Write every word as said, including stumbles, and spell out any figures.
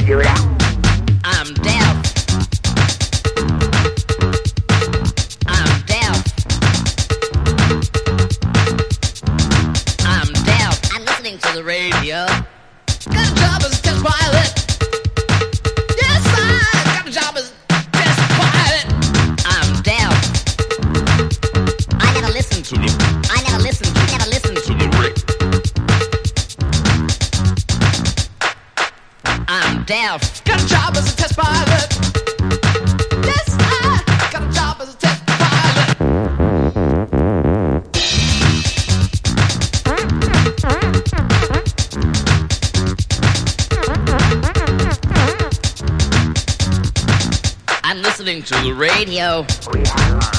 I'm deaf. I'm deaf. I'm deaf. I'm listening to the radio. Got a job as a test pilot. Yes, I got a job as a test pilot. I'm deaf. I never listen to the. I never listen. I never listen to the radio. I'm deaf. Got a job as a test pilot. Yes, I got a job as a test pilot. I'm listening to the radio.